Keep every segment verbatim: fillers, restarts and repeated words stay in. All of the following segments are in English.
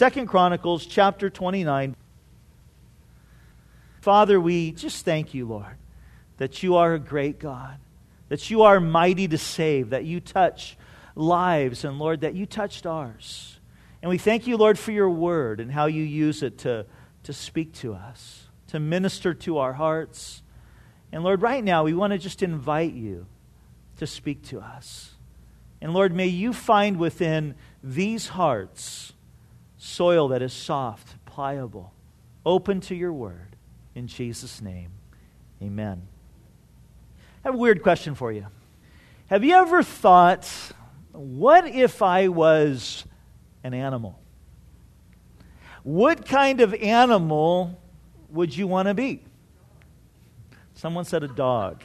Second Chronicles chapter twenty-nine. Father, we just thank you, Lord, that you are a great God, that you are mighty to save, that you touch lives, and Lord, that you touched ours. And we thank you, Lord, for your word and how you use it to, to speak to us, to minister to our hearts. And Lord, right now, we want to just invite you to speak to us. And Lord, may you find within these hearts soil that is soft, pliable, open to your word. In Jesus' name, amen. I have a weird question for you. Have you ever thought, what if I was an animal? What kind of animal would you want to be? Someone said a dog.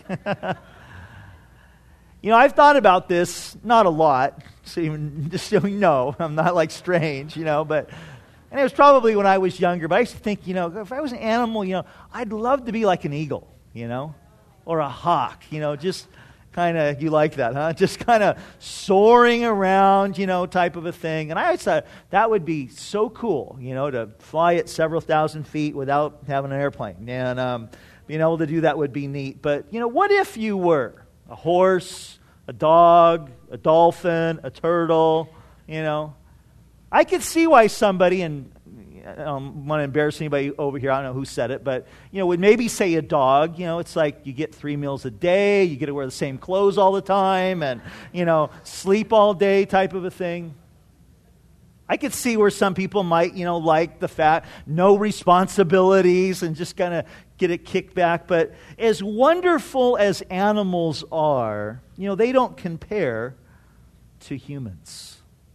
You know, I've thought about this, not a lot, so even, just so you know, I'm not like strange, you know, but, and it was probably when I was younger, but I used to think, you know, if I was an animal, you know, I'd love to be like an eagle, you know, or a hawk, you know, just kind of, you like that, huh? Just kind of soaring around, you know, type of a thing. And I always thought that would be so cool, you know, to fly at several thousand feet without having an airplane. And um, being able to do that would be neat. But, you know, what if you were a horse, a dog, a dolphin, a turtle, you know? I could see why somebody, and I don't want to embarrass anybody over here, I don't know who said it, but, you know, would maybe say a dog. You know, it's like you get three meals a day, you get to wear the same clothes all the time, and, you know, sleep all day type of a thing. I could see where some people might, you know, like the fact, no responsibilities and just kind of get it kicked back. But as wonderful as animals are, you know, they don't compare to humans.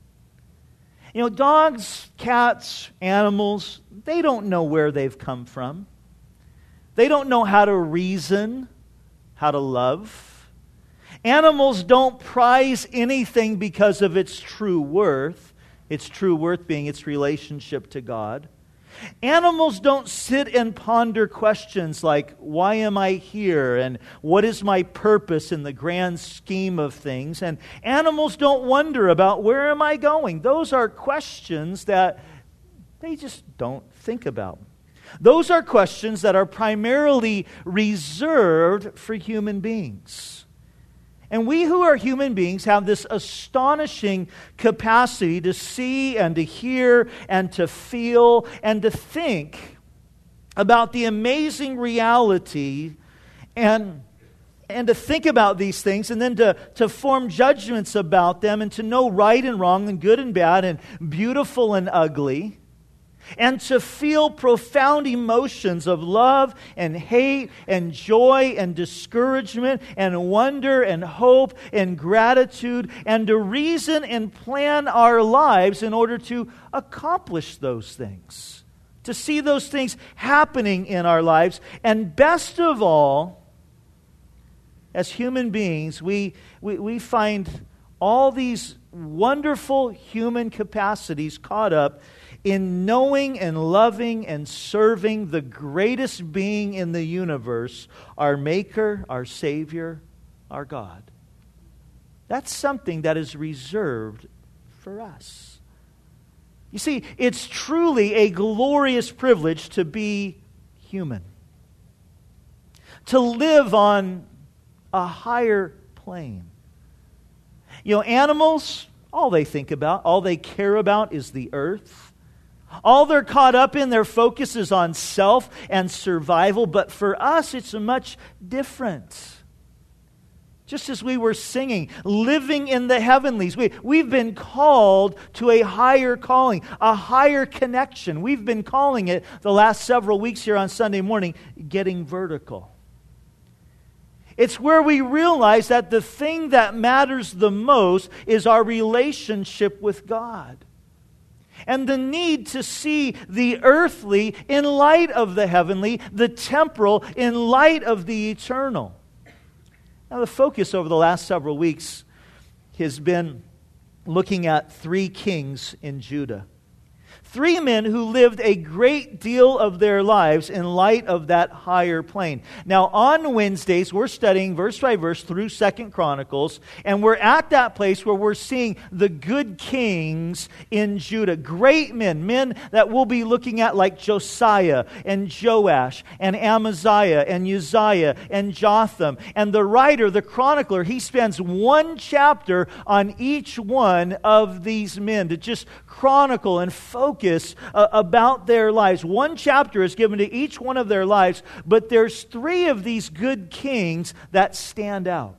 You know, dogs, cats, animals, they don't know where they've come from. They don't know how to reason, how to love. Animals don't prize anything because of its true worth. Its true worth being its relationship to God. Animals don't sit and ponder questions like, why am I here? And what is my purpose in the grand scheme of things? And animals don't wonder about, where am I going? Those are questions that they just don't think about. Those are questions that are primarily reserved for human beings. And we who are human beings have this astonishing capacity to see and to hear and to feel and to think about the amazing reality and, and to think about these things and then to, to form judgments about them and to know right and wrong and good and bad and beautiful and ugly. And to feel profound emotions of love and hate and joy and discouragement and wonder and hope and gratitude, and to reason and plan our lives in order to accomplish those things. To see those things happening in our lives. And best of all, as human beings, we, we, we find all these wonderful human capacities caught up in knowing and loving and serving the greatest being in the universe, our Maker, our Savior, our God. That's something that is reserved for us. You see, it's truly a glorious privilege to be human. To live on a higher plane. You know, animals, all they think about, all they care about is the earth. All they're caught up in, their focus is on self and survival. But for us, it's much different. Just as we were singing, living in the heavenlies. We, we've been called to a higher calling, a higher connection. We've been calling it, the last several weeks here on Sunday morning, getting vertical. It's where we realize that the thing that matters the most is our relationship with God. And the need to see the earthly in light of the heavenly, the temporal in light of the eternal. Now, the focus over the last several weeks has been looking at three kings in Judah. Three men who lived a great deal of their lives in light of that higher plane. Now, on Wednesdays, we're studying verse by verse through Second Chronicles, and we're at that place where we're seeing the good kings in Judah. Great men, men that we'll be looking at like Josiah and Joash and Amaziah and Uzziah and Jotham. And the writer, the chronicler, he spends one chapter on each one of these men to just chronicle and focus uh, about their lives. One chapter is given to each one of their lives, but there's three of these good kings that stand out.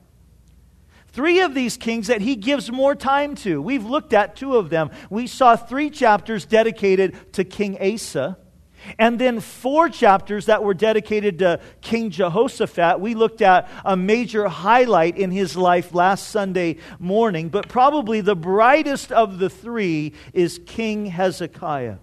Three of these kings that he gives more time to. We've looked at two of them. We saw three chapters dedicated to King Asa, and then four chapters that were dedicated to King Jehoshaphat. We looked at a major highlight in his life last Sunday morning, but probably the brightest of the three is King Hezekiah.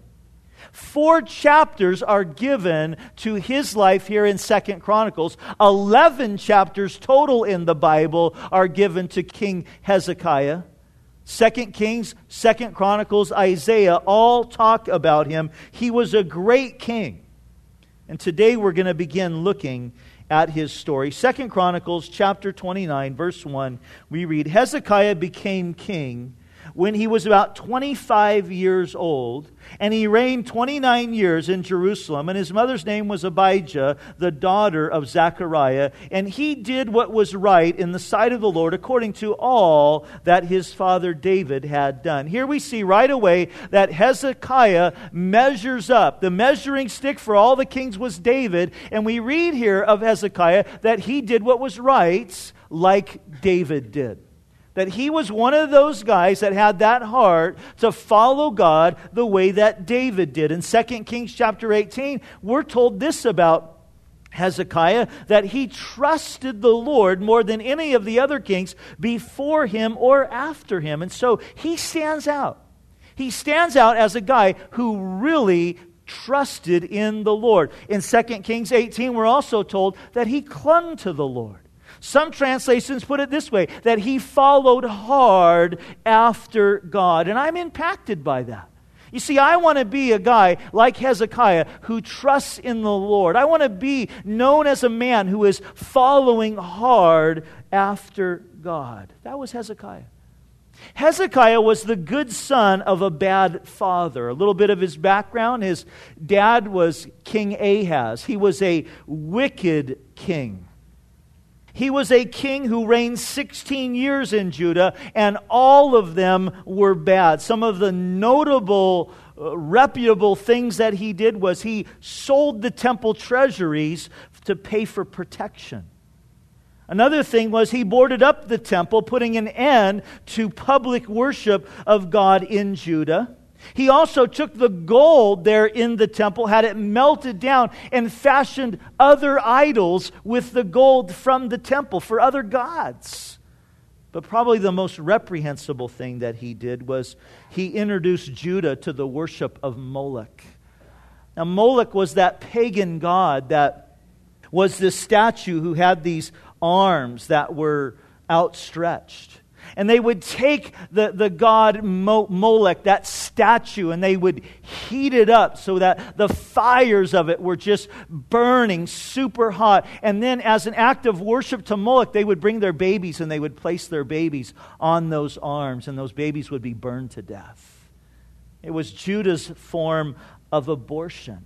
Four chapters are given to his life here in Second Chronicles. Eleven chapters total in the Bible are given to King Hezekiah. Second Kings, Second Chronicles, Isaiah all talk about him. He was a great king. And today we're going to begin looking at his story. Second Chronicles chapter twenty-nine, verse one, we read, Hezekiah became king when he was about twenty-five years old, and he reigned twenty-nine years in Jerusalem, and his mother's name was Abijah, the daughter of Zechariah, and he did what was right in the sight of the Lord according to all that his father David had done. Here we see right away that Hezekiah measures up. The measuring stick for all the kings was David, and we read here of Hezekiah that he did what was right like David did. That he was one of those guys that had that heart to follow God the way that David did. In Second Kings chapter eighteen, we're told this about Hezekiah, that he trusted the Lord more than any of the other kings before him or after him. And so he stands out. He stands out as a guy who really trusted in the Lord. In Second Kings eighteen, we're also told that he clung to the Lord. Some translations put it this way, that he followed hard after God. And I'm impacted by that. You see, I want to be a guy like Hezekiah who trusts in the Lord. I want to be known as a man who is following hard after God. That was Hezekiah. Hezekiah was the good son of a bad father. A little bit of his background. His dad was King Ahaz. He was a wicked king. He was a king who reigned sixteen years in Judah, and all of them were bad. Some of the notable, uh, reputable things that he did was he sold the temple treasuries to pay for protection. Another thing was he boarded up the temple, putting an end to public worship of God in Judah. He also took the gold there in the temple, had it melted down, and fashioned other idols with the gold from the temple for other gods. But probably the most reprehensible thing that he did was he introduced Judah to the worship of Moloch. Now, Moloch was that pagan god that was this statue who had these arms that were outstretched. And they would take the, the god Mo- Molech, that statue, and they would heat it up so that the fires of it were just burning super hot. And then as an act of worship to Molech, they would bring their babies and they would place their babies on those arms, and those babies would be burned to death. It was Judah's form of abortion.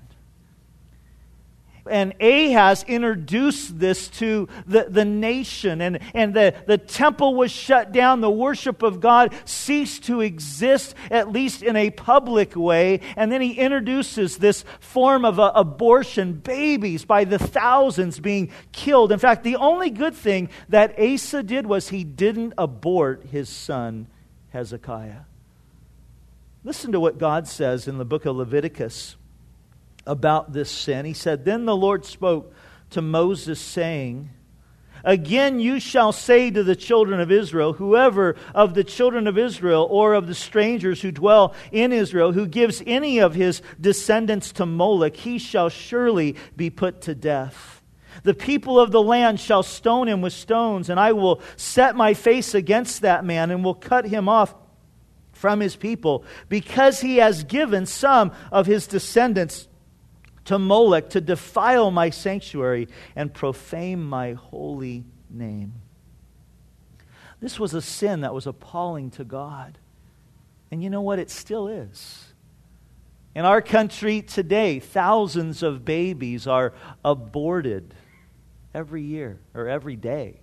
And Ahaz introduced this to the, the nation, and, and the, the temple was shut down. The worship of God ceased to exist, at least in a public way. And then he introduces this form of uh, abortion, babies by the thousands being killed. In fact, the only good thing that Asa did was he didn't abort his son Hezekiah. Listen to what God says in the book of Leviticus about this sin. He said, "Then the Lord spoke to Moses, saying, Again you shall say to the children of Israel, whoever of the children of Israel or of the strangers who dwell in Israel, who gives any of his descendants to Moloch, he shall surely be put to death. The people of the land shall stone him with stones, and I will set my face against that man and will cut him off from his people, because he has given some of his descendants to Molech to defile my sanctuary and profane my holy name. This was a sin that was appalling to God. And you know what? It still is. In our country today, thousands of babies are aborted every year or every day.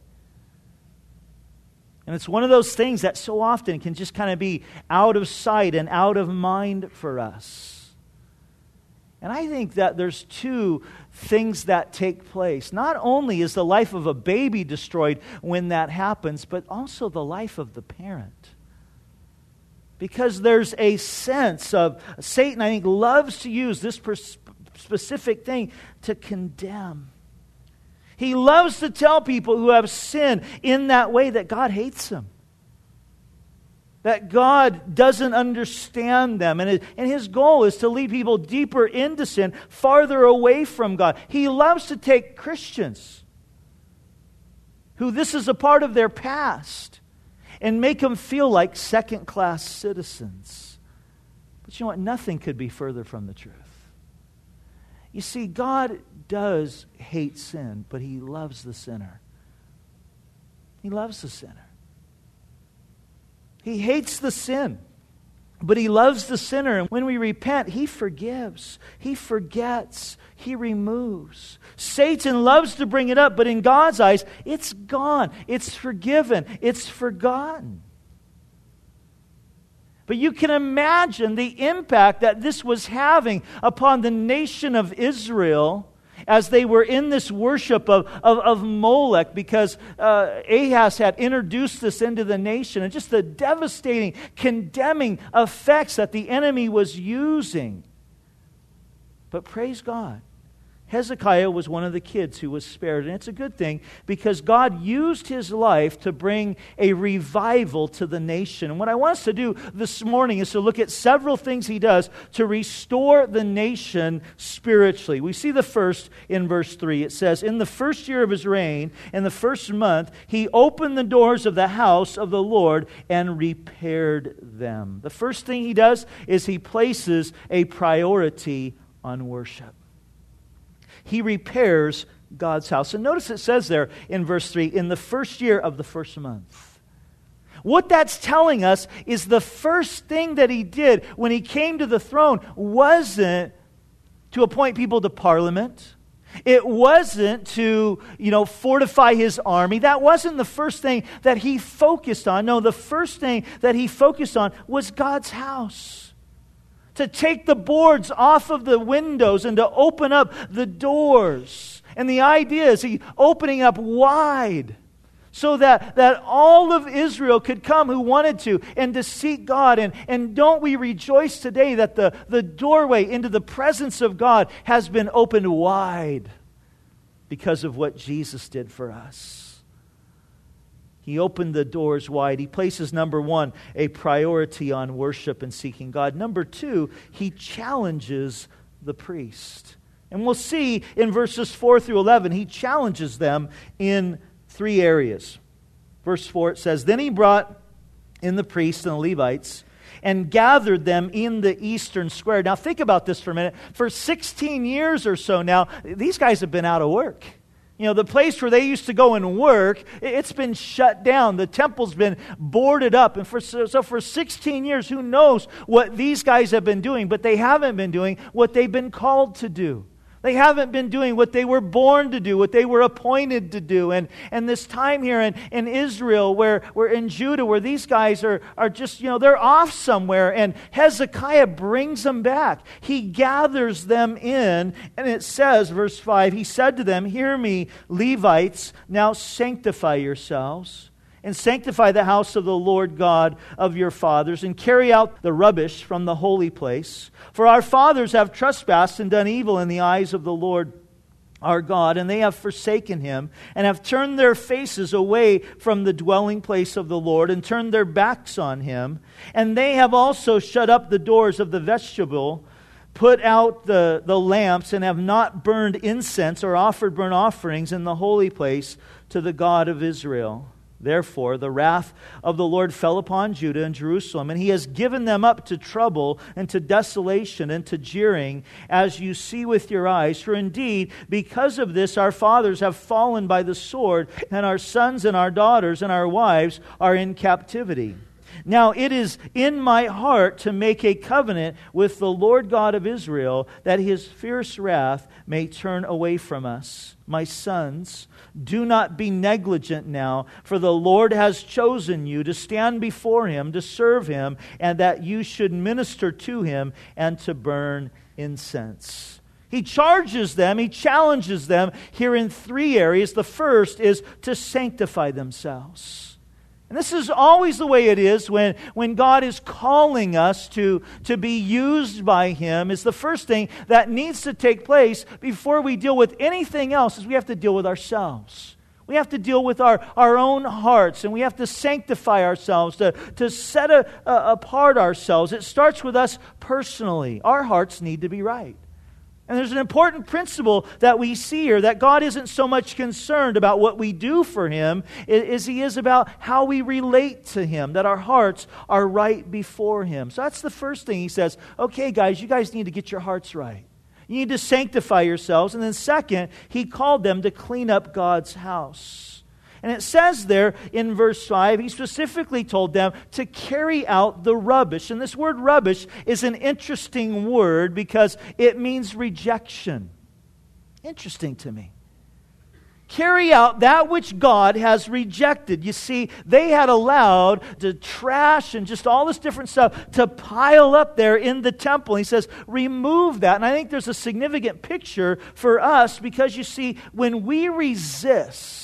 And it's one of those things that so often can just kind of be out of sight and out of mind for us. And I think that there's two things that take place. Not only is the life of a baby destroyed when that happens, but also the life of the parent. Because there's a sense of, Satan, I think, loves to use this pers- specific thing to condemn. He loves to tell people who have sinned in that way that God hates them. That God doesn't understand them. And, it, and His goal is to lead people deeper into sin, farther away from God. He loves to take Christians who this is a part of their past and make them feel like second-class citizens. But you know what? Nothing could be further from the truth. You see, God does hate sin, but He loves the sinner. He loves the sinner. He hates the sin, but He loves the sinner. And when we repent, He forgives. He forgets. He removes. Satan loves to bring it up, but in God's eyes, it's gone. It's forgiven. It's forgotten. But you can imagine the impact that this was having upon the nation of Israel as they were in this worship of, of, of Molech, because uh, Ahaz had introduced this into the nation, and just the devastating, condemning effects that the enemy was using. But praise God, Hezekiah was one of the kids who was spared. And it's a good thing because God used his life to bring a revival to the nation. And what I want us to do this morning is to look at several things he does to restore the nation spiritually. We see the first in verse three. It says, "In the first year of his reign, in the first month, he opened the doors of the house of the Lord and repaired them." The first thing he does is he places a priority on worship. He repairs God's house. And notice it says there in verse three, in the first year of the first month. What that's telling us is the first thing that he did when he came to the throne wasn't to appoint people to parliament. It wasn't to, you know, fortify his army. That wasn't the first thing that he focused on. No, the first thing that he focused on was God's house. To take the boards off of the windows and to open up the doors. And the idea is he opening up wide so that, that all of Israel could come who wanted to and to seek God. And, and don't we rejoice today that the, the doorway into the presence of God has been opened wide because of what Jesus did for us. He opened the doors wide. He places, number one, a priority on worship and seeking God. Number two, he challenges the priest. And we'll see in verses four through eleven, he challenges them in three areas. Verse four, it says, "Then he brought in the priests and the Levites and gathered them in the eastern square." Now think about this for a minute. For sixteen years or so now, these guys have been out of work. You know, the place where they used to go and work, it's been shut down. The temple's been boarded up. And for so for sixteen years, who knows what these guys have been doing, but they haven't been doing what they've been called to do. They haven't been doing what they were born to do, what they were appointed to do. And, and this time here in, in Israel, where, where in Judah, where these guys are, are just, you know, they're off somewhere. And Hezekiah brings them back. He gathers them in. And it says, verse five, he said to them, "Hear me, Levites, now sanctify yourselves. And sanctify the house of the Lord God of your fathers, and carry out the rubbish from the holy place. For our fathers have trespassed and done evil in the eyes of the Lord our God, and they have forsaken Him, and have turned their faces away from the dwelling place of the Lord, and turned their backs on Him. And they have also shut up the doors of the vestibule, put out the, the lamps, and have not burned incense or offered burnt offerings in the holy place to the God of Israel. Therefore, the wrath of the Lord fell upon Judah and Jerusalem, and he has given them up to trouble and to desolation and to jeering, as you see with your eyes. For indeed, because of this, our fathers have fallen by the sword, and our sons and our daughters and our wives are in captivity. Now it is in my heart to make a covenant with the Lord God of Israel, that his fierce wrath may turn away from us. My sons, do not be negligent now, for the Lord has chosen you to stand before him, to serve him, and that you should minister to him and to burn incense. He charges them, he challenges them here in three areas. The first is to sanctify themselves. And this is always the way it is when, when God is calling us to, to be used by him. Is the first thing that needs to take place before we deal with anything else is we have to deal with ourselves. We have to deal with our, our own hearts, and we have to sanctify ourselves, to, to set a, a, apart ourselves. It starts with us personally. Our hearts need to be right. And there's an important principle that we see here, that God isn't so much concerned about what we do for him as he is about how we relate to him, that our hearts are right before him. So that's the first thing he says. Okay, guys, you guys need to get your hearts right. You need to sanctify yourselves. And then second, he called them to clean up God's house. And it says there in verse five, he specifically told them to carry out the rubbish. And this word rubbish is an interesting word because it means rejection. Interesting to me. Carry out that which God has rejected. You see, they had allowed the trash and just all this different stuff to pile up there in the temple. He says, remove that. And I think there's a significant picture for us because you see, when we resist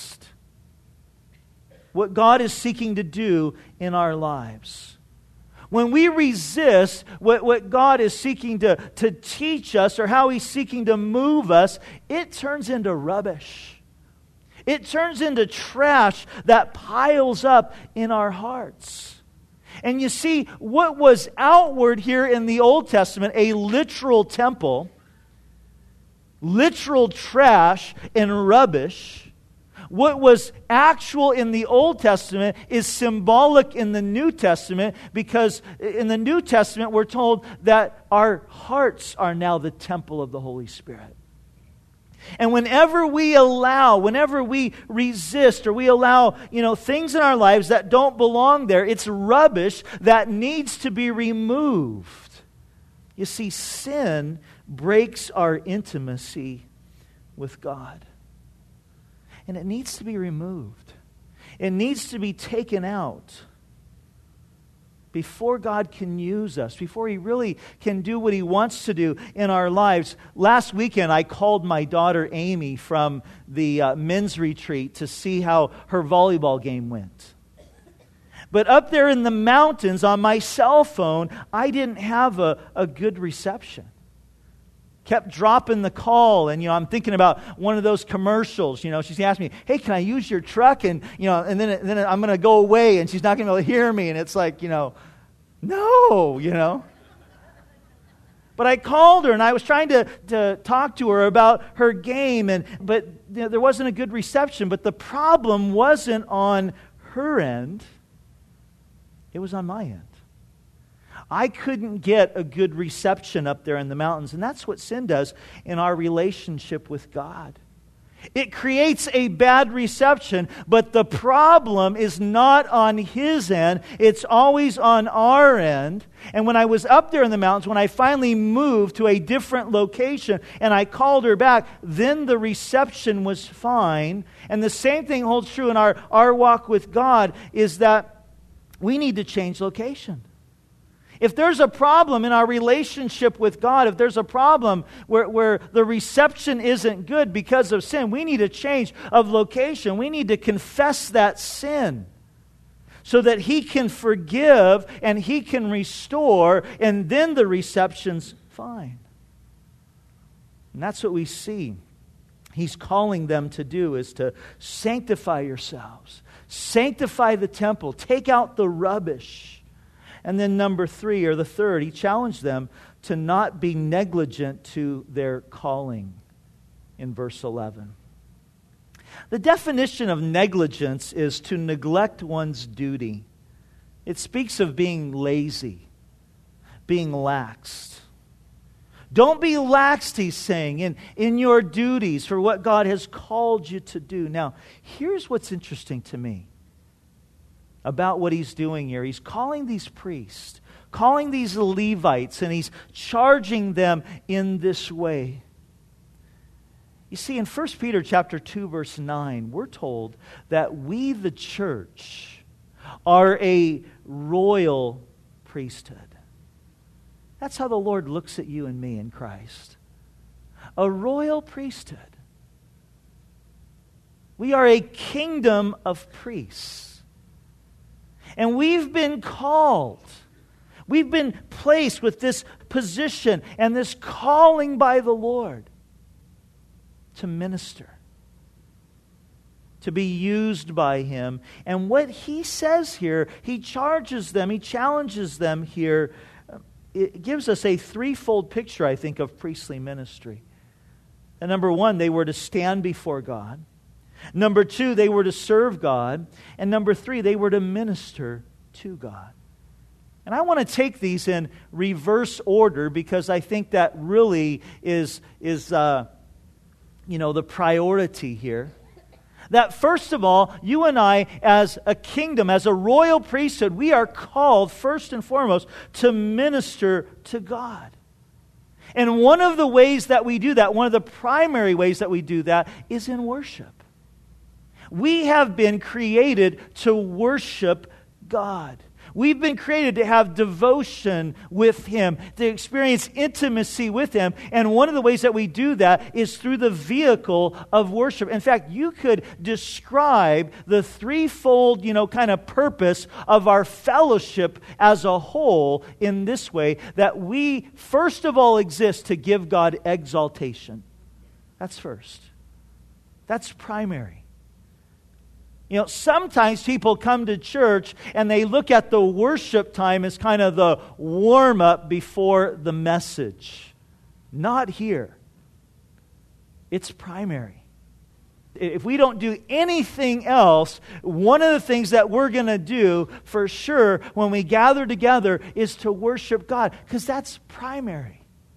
what God is seeking to do in our lives, when we resist what, what God is seeking to, to teach us or how he's seeking to move us, it turns into rubbish. It turns into trash that piles up in our hearts. And you see, what was outward here in the Old Testament, a literal temple, literal trash and rubbish, what was actual in the Old Testament is symbolic in the New Testament, because in the New Testament we're told that our hearts are now the temple of the Holy Spirit. And whenever we allow, whenever we resist or we allow, you know, things in our lives that don't belong there, it's rubbish that needs to be removed. You see, sin breaks our intimacy with God. And it needs to be removed. It needs to be taken out before God can use us, before he really can do what he wants to do in our lives. Last weekend, I called my daughter Amy from the uh, men's retreat to see how her volleyball game went. But up there in the mountains on my cell phone, I didn't have a, a good reception. Kept dropping the call, and you know, I'm thinking about one of those commercials. You know, she's asked me, "Hey, can I use your truck?" And you know, and then and then I'm going to go away, and she's not going to be able to hear me. And it's like, you know, no, you know. But I called her, and I was trying to, to talk to her about her game, and but you know, there wasn't a good reception. But the problem wasn't on her end; it was on my end. I couldn't get a good reception up there in the mountains. And that's what sin does in our relationship with God. It creates a bad reception, but the problem is not on his end. It's always on our end. And when I was up there in the mountains, when I finally moved to a different location and I called her back, then the reception was fine. And the same thing holds true in our, our walk with God, is that we need to change location. If there's a problem in our relationship with God, if there's a problem where, where the reception isn't good because of sin, we need a change of location. We need to confess that sin so that he can forgive and he can restore, and then the reception's fine. And that's what we see he's calling them to do, is to sanctify yourselves. Sanctify the temple. Take out the rubbish. And then number three, or the third, he challenged them to not be negligent to their calling in verse eleven. The definition of negligence is to neglect one's duty. It speaks of being lazy, being laxed. Don't be laxed, he's saying, in, in your duties for what God has called you to do. Now, here's what's interesting to me about what he's doing here. He's calling these priests, calling these Levites, and he's charging them in this way. You see, in First Peter chapter two, verse nine, we're told that we, the church, are a royal priesthood. That's how the Lord looks at you and me in Christ. A royal priesthood. We are a kingdom of priests. And we've been called. We've been placed with this position and this calling by the Lord to minister, to be used by Him. And what He says here, He charges them, He challenges them here. It gives us a threefold picture, I think, of priestly ministry. And number one, they were to stand before God. Number two, they were to serve God. And number three, they were to minister to God. And I want to take these in reverse order because I think that really is, is uh, you know, the priority here. That first of all, you and I, as a kingdom, as a royal priesthood, we are called first and foremost to minister to God. And one of the ways that we do that, one of the primary ways that we do that, is in worship. We have been created to worship God. We've been created to have devotion with Him, to experience intimacy with Him. And one of the ways that we do that is through the vehicle of worship. In fact, you could describe the threefold, you know, kind of purpose of our fellowship as a whole in this way, that we, first of all, exist to give God exaltation. That's first. That's primary. You know, sometimes people come to church and they look at the worship time as kind of the warm-up before the message. Not here. It's primary. If we don't do anything else, one of the things that we're going to do for sure when we gather together is to worship God, because that's primary.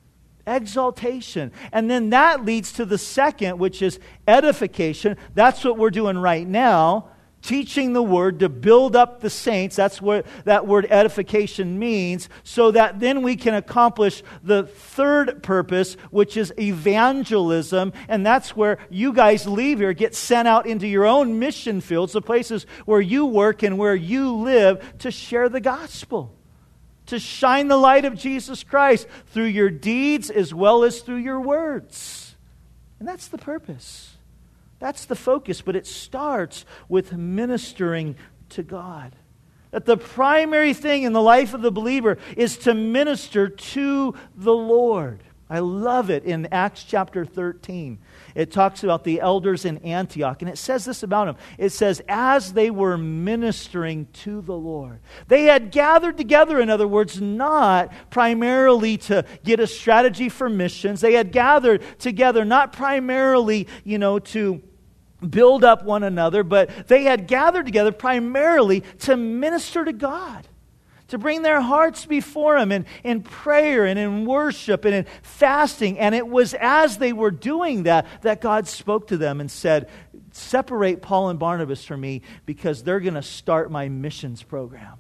Exaltation. And then that leads to the second, which is edification. That's what we're doing right now. Teaching the Word to build up the saints. That's what that word edification means. So that then we can accomplish the third purpose, which is evangelism. And that's where you guys leave here, get sent out into your own mission fields, the places where you work and where you live, to share the gospel. To shine the light of Jesus Christ through your deeds as well as through your words. And that's the purpose. That's the focus. But it starts with ministering to God. That the primary thing in the life of the believer is to minister to the Lord. I love it in Acts chapter thirteen. It talks about the elders in Antioch, and it says this about them. It says, as they were ministering to the Lord. They had gathered together, in other words, not primarily to get a strategy for missions. They had gathered together not primarily, you know, to build up one another, but they had gathered together primarily to minister to God. To bring their hearts before Him in, in prayer and in worship and in fasting. And it was as they were doing that, that God spoke to them and said, separate Paul and Barnabas from me because they're going to start my missions program.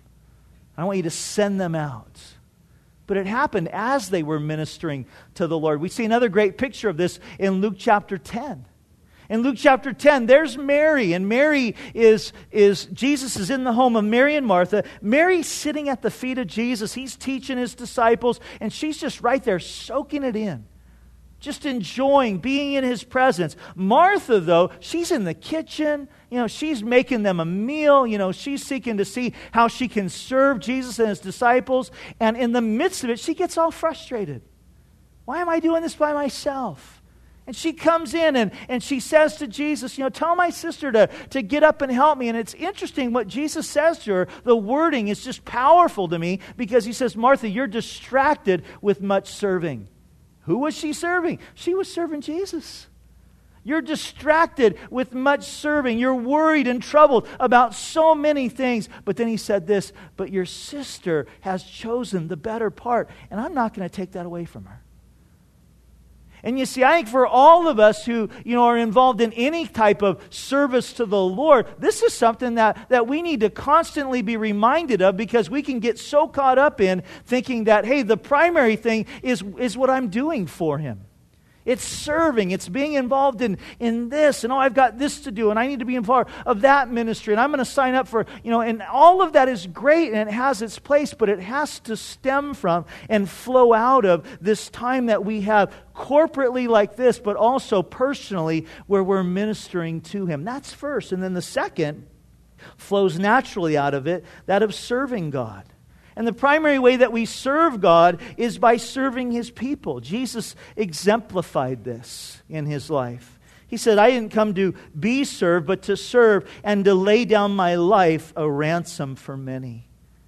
I want you to send them out. But it happened as they were ministering to the Lord. We see another great picture of this in Luke chapter ten. In Luke chapter ten, there's Mary, and Mary is, is, Jesus is in the home of Mary and Martha. Mary's sitting at the feet of Jesus. He's teaching His disciples, and she's just right there soaking it in. Just enjoying being in His presence. Martha, though, she's in the kitchen. You know, she's making them a meal. You know, she's seeking to see how she can serve Jesus and His disciples. And in the midst of it, she gets all frustrated. Why am I doing this by myself? And she comes in and, and she says to Jesus, you know, tell my sister to, to get up and help me. And it's interesting what Jesus says to her. The wording is just powerful to me because He says, Martha, you're distracted with much serving. Who was she serving? She was serving Jesus. You're distracted with much serving. You're worried and troubled about so many things. But then he said this, but your sister has chosen the better part, and I'm not going to take that away from her. And you see, I think for all of us who, you know, are involved in any type of service to the Lord, this is something that, that we need to constantly be reminded of, because we can get so caught up in thinking that, hey, the primary thing is, is what I'm doing for Him. It's serving. It's being involved in, in this. And oh, I've got this to do. And I need to be involved of that ministry. And I'm going to sign up for, you know, and all of that is great and it has its place. But it has to stem from and flow out of this time that we have corporately like this, but also personally where we're ministering to Him. That's first. And then the second flows naturally out of it, that of serving God. And the primary way that we serve God is by serving His people. Jesus exemplified this in His life. He said, I didn't come to be served, but to serve and to lay down my life a ransom for many.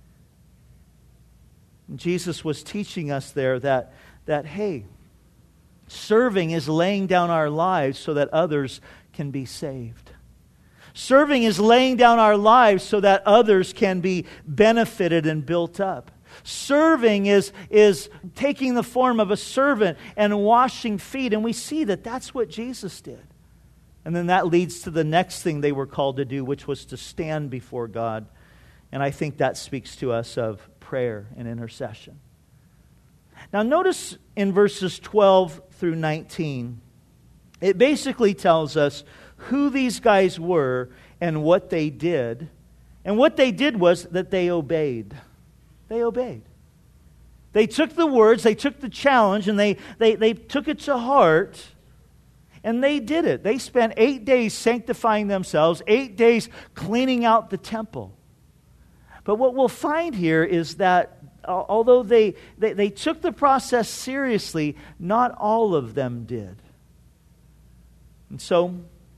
And Jesus was teaching us there that, that, hey, serving is laying down our lives so that others can be saved. Serving is laying down our lives so that others can be benefited and built up. Serving is, is taking the form of a servant and washing feet. And we see that that's what Jesus did. And then that leads to the next thing they were called to do, which was to stand before God. And I think that speaks to us of prayer and intercession. Now notice in verses twelve through nineteen, it basically tells us who these guys were and what they did. And what they did was that they obeyed. They obeyed. They took the words, they took the challenge, and they, they, they took it to heart, and they did it. They spent eight days sanctifying themselves, eight days cleaning out the temple. But what we'll find here is that although they, they, they took the process seriously, not all of them did. And so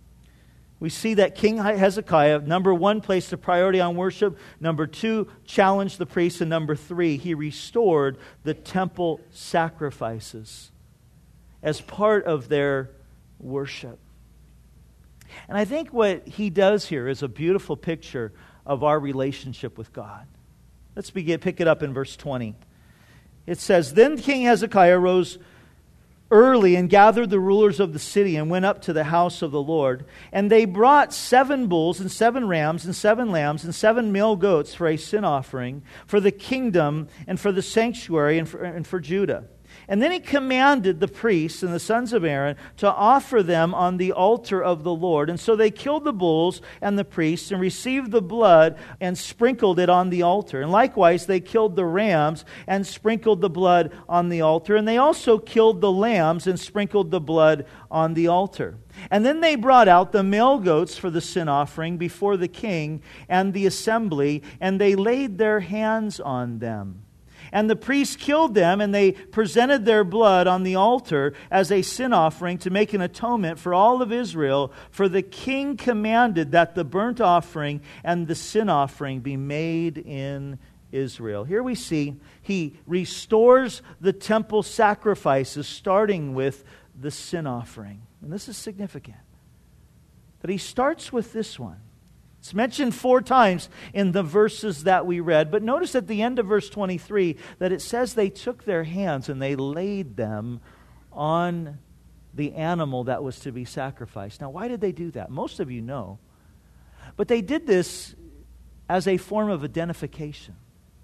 we see that King Hezekiah, number one, placed a priority on worship. Number two, challenged the priests. And number three, he restored the temple sacrifices as part of their worship. And I think what he does here is a beautiful picture of our relationship with God. Let's begin, pick it up in verse twenty. It says, Then King Hezekiah rose early and gathered the rulers of the city and went up to the house of the Lord. And they brought seven bulls and seven rams and seven lambs and seven male goats for a sin offering for the kingdom and for the sanctuary and for, and for Judah. And then he commanded the priests and the sons of Aaron to offer them on the altar of the Lord. And so they killed the bulls and the priests and received the blood and sprinkled it on the altar. And likewise they killed the rams and sprinkled the blood on the altar. And they also killed the lambs and sprinkled the blood on the altar. And then they brought out the male goats for the sin offering before the king and the assembly, and they laid their hands on them. And the priests killed them, and they presented their blood on the altar as a sin offering to make an atonement for all of Israel. For the king commanded that the burnt offering and the sin offering be made in Israel. Here we see he restores the temple sacrifices, starting with the sin offering. And this is significant. But he starts with this one. It's mentioned four times in the verses that we read. But notice at the end of verse twenty-three that it says they took their hands and they laid them on the animal that was to be sacrificed. Now, why did they do that? Most of you know. But they did this as a form of identification.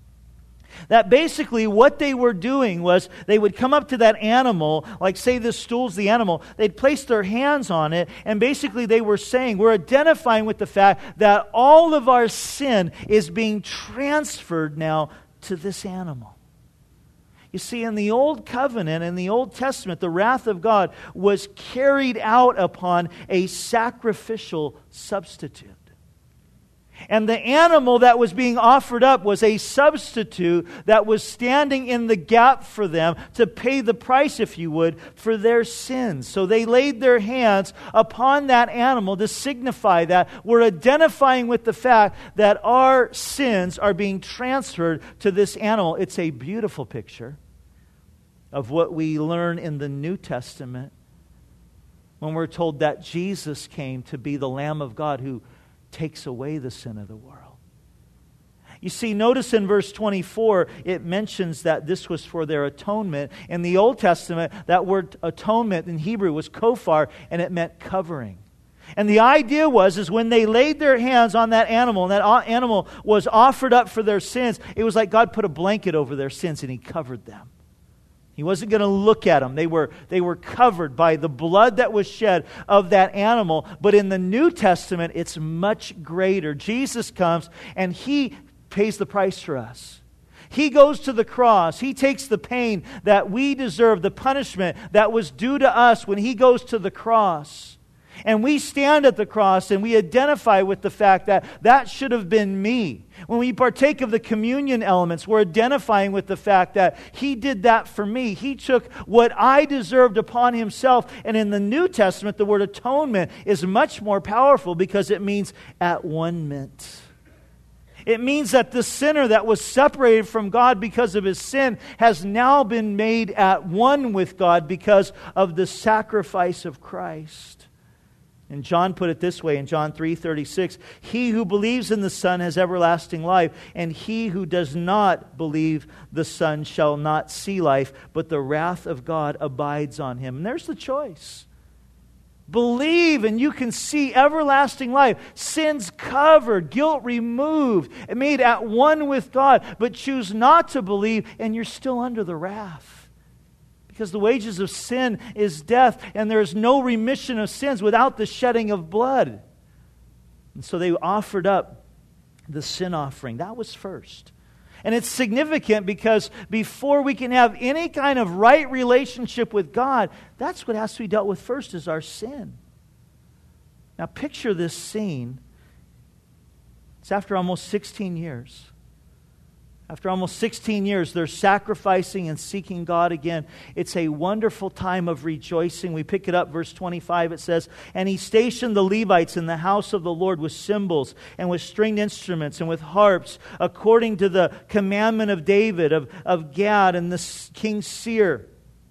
That basically what they were doing was they would come up to that animal, like say this stool's the animal, they'd place their hands on it, and basically they were saying, we're identifying with the fact that all of our sin is being transferred now to this animal. You see, in the Old Covenant, in the Old Testament, the wrath of God was carried out upon a sacrificial substitute. And the animal that was being offered up was a substitute that was standing in the gap for them to pay the price, if you would, for their sins. So they laid their hands upon that animal to signify that we're identifying with the fact that our sins are being transferred to this animal. It's a beautiful picture of what we learn in the New Testament when we're told that Jesus came to be the Lamb of God who takes away the sin of the world. You see, notice in verse twenty-four, it mentions that this was for their atonement. In the Old Testament, that word atonement in Hebrew was kofar, and it meant covering. And the idea was, is when they laid their hands on that animal, and that animal was offered up for their sins, it was like God put a blanket over their sins and He covered them. He wasn't going to look at them. They were, they were covered by the blood that was shed of that animal. But in the New Testament, it's much greater. Jesus comes and He pays the price for us. He goes to the cross. He takes the pain that we deserve, the punishment that was due to us when He goes to the cross. And we stand at the cross and we identify with the fact that that should have been me. When we partake of the communion elements, we're identifying with the fact that He did that for me. He took what I deserved upon Himself. And in the New Testament, the word atonement is much more powerful because it means at one ment. It means that the sinner that was separated from God because of his sin has now been made at one with God because of the sacrifice of Christ. And John put it this way in John three thirty-six, "He who believes in the Son has everlasting life, and he who does not believe the Son shall not see life, but the wrath of God abides on him." And there's the choice. Believe and you can see everlasting life. Sins covered, guilt removed, and made at one with God. But choose not to believe and you're still under the wrath. Because the wages of sin is death, and there is no remission of sins without the shedding of blood. And so they offered up the sin offering. That was first. And it's significant because before we can have any kind of right relationship with God, that's what has to be dealt with first, is our sin. Now picture this scene. It's after almost sixteen years. After almost sixteen years, they're sacrificing and seeking God again. It's a wonderful time of rejoicing. We pick it up, verse twenty-five, it says, "And he stationed the Levites in the house of the Lord with cymbals and with stringed instruments and with harps, according to the commandment of David, of, of Gad and the king Seir,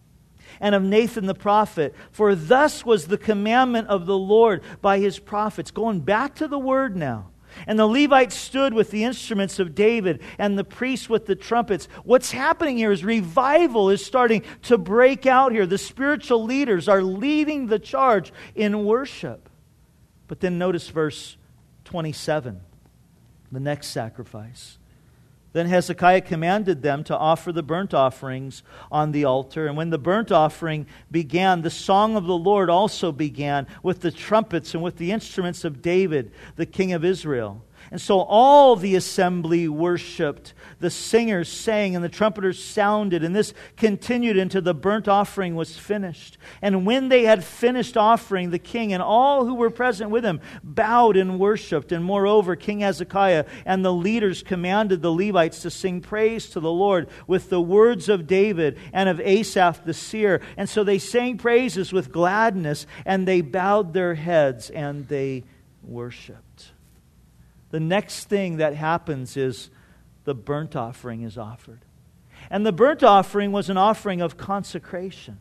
and of Nathan the prophet. For thus was the commandment of the Lord by His prophets." Going back to the word now. "And the Levites stood with the instruments of David, and the priests with the trumpets." What's happening here is revival is starting to break out here. The spiritual leaders are leading the charge in worship. But then notice verse twenty-seven, the next sacrifice. "Then Hezekiah commanded them to offer the burnt offerings on the altar. And when the burnt offering began, the song of the Lord also began with the trumpets and with the instruments of David, the king of Israel. And so all the assembly worshipped. The singers sang and the trumpeters sounded. And this continued until the burnt offering was finished. And when they had finished offering, the king and all who were present with him bowed and worshipped. And moreover, King Hezekiah and the leaders commanded the Levites to sing praise to the Lord with the words of David and of Asaph the seer. And so they sang praises with gladness, and they bowed their heads and they worshipped." The next thing that happens is the burnt offering is offered. And the burnt offering was an offering of consecration.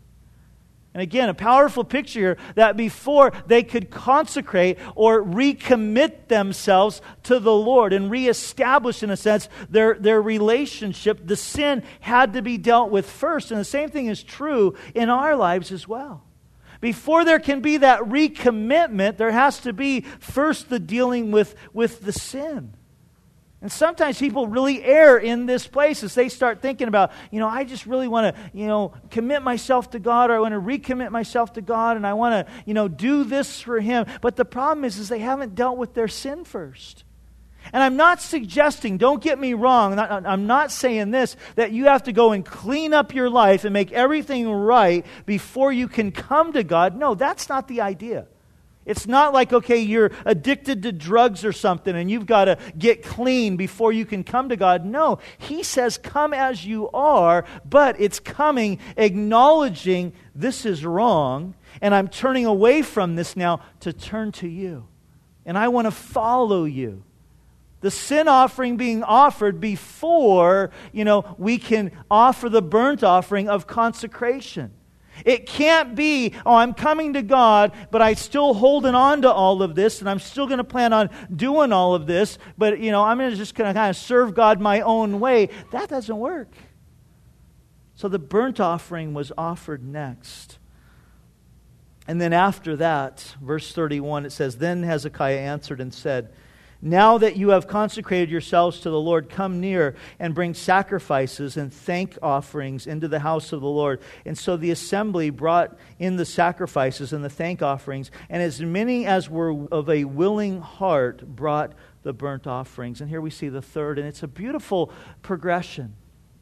And again, a powerful picture here that before they could consecrate or recommit themselves to the Lord and reestablish, in a sense, their, their relationship, the sin had to be dealt with first. And the same thing is true in our lives as well. Before there can be that recommitment, there has to be first the dealing with, with the sin. And sometimes people really err in this place as they start thinking about, you know, I just really want to, you know, commit myself to God, or I want to recommit myself to God, and I want to, you know, do this for Him. But the problem is, is they haven't dealt with their sin first. And I'm not suggesting, don't get me wrong, I'm not saying this, that you have to go and clean up your life and make everything right before you can come to God. No, that's not the idea. It's not like, okay, you're addicted to drugs or something and you've got to get clean before you can come to God. No, He says come as you are, but it's coming acknowledging this is wrong and I'm turning away from this now to turn to You. And I want to follow You. The sin offering being offered before, you know, we can offer the burnt offering of consecration. It can't be, oh, I'm coming to God, but I'm still holding on to all of this, and I'm still going to plan on doing all of this, but, you know, I'm just going to kind of serve God my own way. That doesn't work. So the burnt offering was offered next. And then after that, verse thirty-one, it says, Then Hezekiah answered and said, Now that you have consecrated yourselves to the Lord, come near and bring sacrifices and thank offerings into the house of the Lord. And so the assembly brought in the sacrifices and the thank offerings, and as many as were of a willing heart brought the burnt offerings. And here we see the third, and it's a beautiful progression.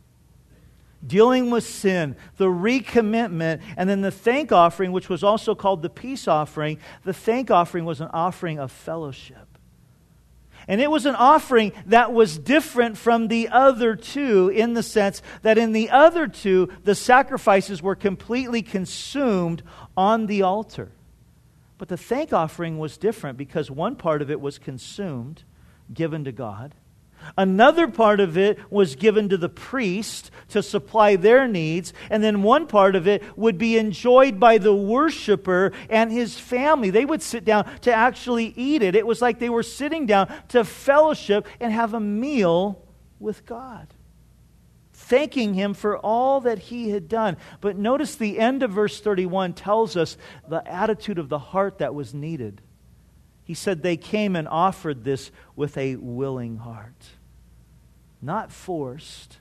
Dealing with sin, the recommitment, and then the thank offering, which was also called the peace offering. The thank offering was an offering of fellowship. And it was an offering that was different from the other two in the sense that in the other two, the sacrifices were completely consumed on the altar. But the thank offering was different because one part of it was consumed, given to God. Another part of it was given to the priest to supply their needs. And then one part of it would be enjoyed by the worshiper and his family. They would sit down to actually eat it. It was like they were sitting down to fellowship and have a meal with God, thanking Him for all that He had done. But notice the end of verse thirty-one tells us the attitude of the heart that was needed. He said they came and offered this with a willing heart. Not forced,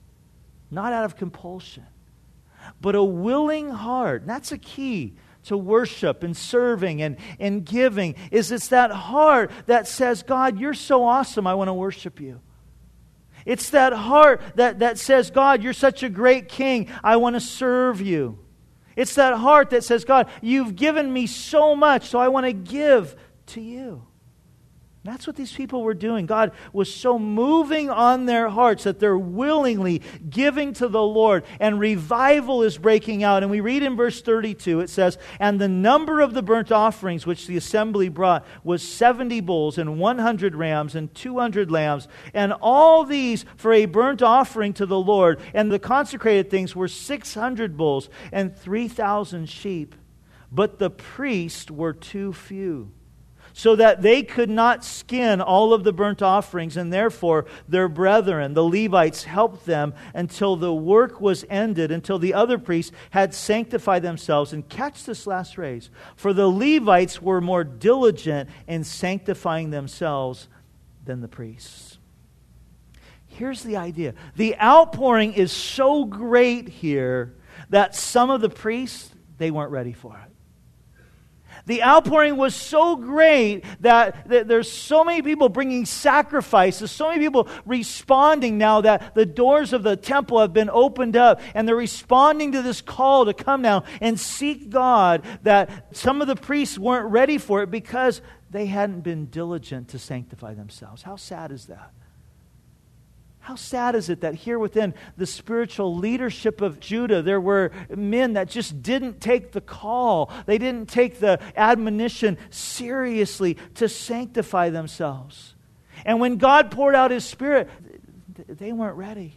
not out of compulsion, but a willing heart. And that's a key to worship and serving and, and giving, is it's that heart that says, God, you're so awesome, I want to worship you. It's that heart that, that says, God, you're such a great king, I want to serve you. It's that heart that says, God, you've given me so much, so I want to give to you. That's what these people were doing. God was so moving on their hearts that they're willingly giving to the Lord, and revival is breaking out. And we read in verse thirty-two, it says, And the number of the burnt offerings which the assembly brought was seventy bulls and one hundred rams and two hundred lambs, and all these for a burnt offering to the Lord. And the consecrated things were six hundred bulls and three thousand sheep. But the priests were too few, so that they could not skin all of the burnt offerings, and therefore their brethren, the Levites, helped them until the work was ended, until the other priests had sanctified themselves. And catch this last phrase, for the Levites were more diligent in sanctifying themselves than the priests. Here's the idea. The outpouring is so great here that some of the priests, they weren't ready for it. The outpouring was so great that, that there's so many people bringing sacrifices, so many people responding now that the doors of the temple have been opened up, and they're responding to this call to come now and seek God, that some of the priests weren't ready for it because they hadn't been diligent to sanctify themselves. How sad is that? How sad is it that here within the spiritual leadership of Judah, there were men that just didn't take the call. They didn't take the admonition seriously to sanctify themselves. And when God poured out His Spirit, they weren't ready.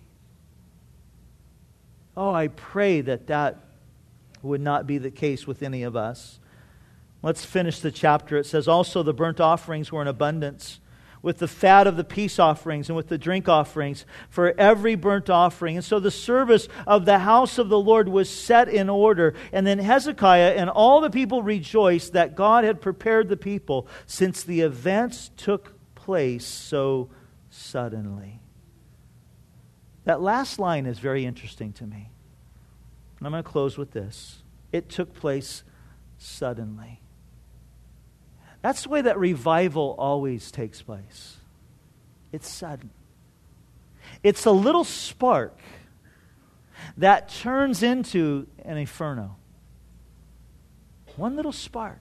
Oh, I pray that that would not be the case with any of us. Let's finish the chapter. It says, Also the burnt offerings were in abundance, with the fat of the peace offerings and with the drink offerings for every burnt offering. And so the service of the house of the Lord was set in order. And then Hezekiah and all the people rejoiced that God had prepared the people, since the events took place so suddenly. That last line is very interesting to me. And I'm going to close with this. It took place suddenly. That's the way that revival always takes place. It's sudden. It's a little spark that turns into an inferno. One little spark.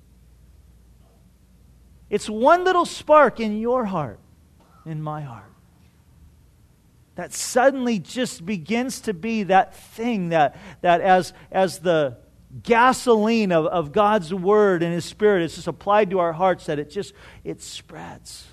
It's one little spark in your heart, in my heart, that suddenly just begins to be that thing that, that as, as the gasoline of, of God's Word and His Spirit is just applied to our hearts, that it just, it spreads.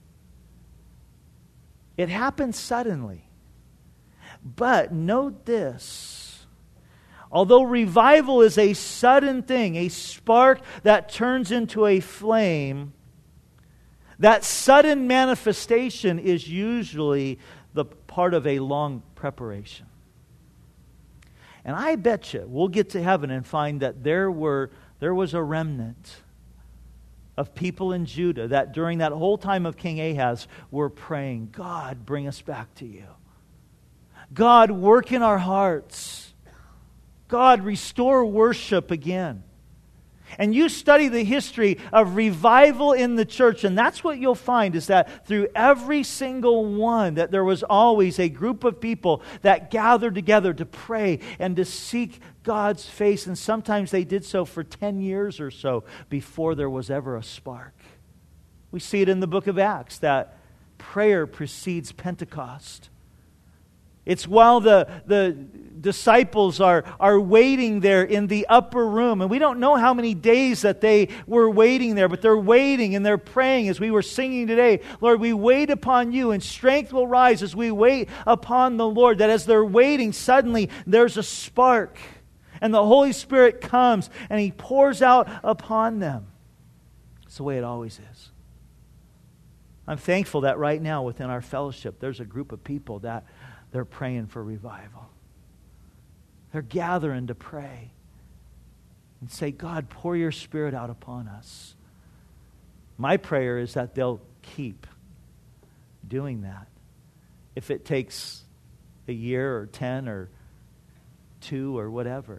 It happens suddenly. But note this. Although revival is a sudden thing, a spark that turns into a flame, that sudden manifestation is usually the part of a long preparation. And I bet you we'll get to heaven and find that there were there was a remnant of people in Judah that during that whole time of King Ahaz were praying, God, bring us back to you. God, work in our hearts. God, restore worship again. And you study the history of revival in the church, and that's what you'll find, is that through every single one, that there was always a group of people that gathered together to pray and to seek God's face. And sometimes they did so for ten years or so before there was ever a spark. We see it in the book of Acts, that prayer precedes Pentecost. It's while the, the disciples are, are waiting there in the upper room. And we don't know how many days that they were waiting there, but they're waiting and they're praying as we were singing today. Lord, we wait upon you, and strength will rise as we wait upon the Lord. That as they're waiting, suddenly there's a spark. And the Holy Spirit comes and He pours out upon them. It's the way it always is. I'm thankful that right now within our fellowship, there's a group of people that they're praying for revival. They're gathering to pray and say, God, pour your Spirit out upon us. My prayer is that they'll keep doing that. If it takes a year or ten or two or whatever.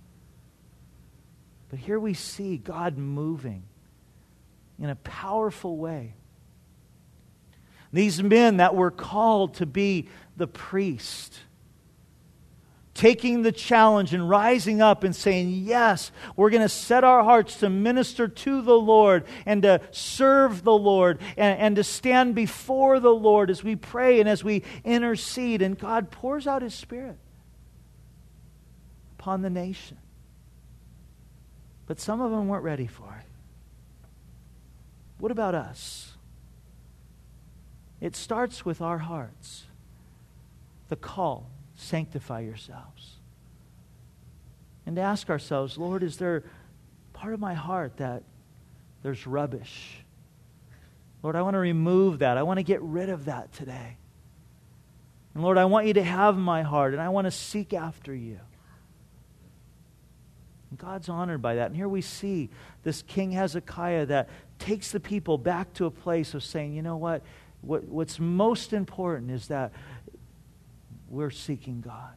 But here we see God moving in a powerful way. These men that were called to be the priest, taking the challenge and rising up and saying, yes, we're going to set our hearts to minister to the Lord and to serve the Lord and, and to stand before the Lord as we pray and as we intercede. And God pours out His Spirit upon the nation. But some of them weren't ready for it. What about us? It starts with our hearts. The call, sanctify yourselves. And to ask ourselves, Lord, is there part of my heart that there's rubbish? Lord, I want to remove that. I want to get rid of that today. And Lord, I want you to have my heart, and I want to seek after you. And God's honored by that. And here we see this King Hezekiah that takes the people back to a place of saying, you know what? What, what's most important is that we're seeking God.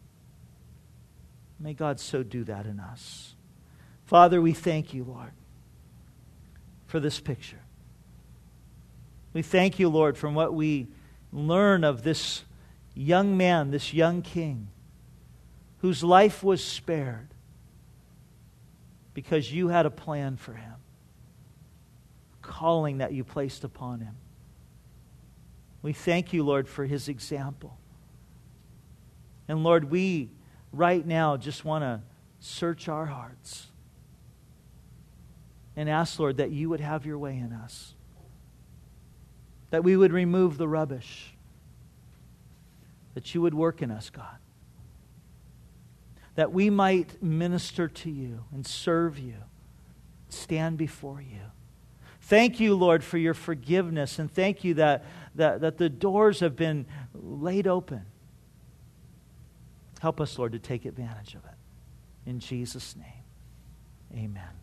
May God so do that in us. Father, we thank you, Lord, for this picture. We thank you, Lord, from what we learn of this young man, this young king, whose life was spared because you had a plan for him, calling that you placed upon him. We thank you, Lord, for his example. And Lord, we right now just want to search our hearts and ask, Lord, that you would have your way in us. That we would remove the rubbish. That you would work in us, God. That we might minister to you and serve you, stand before you. Thank you, Lord, for your forgiveness, and thank you that, that, that the doors have been laid open. Help us, Lord, to take advantage of it. In Jesus' name, amen.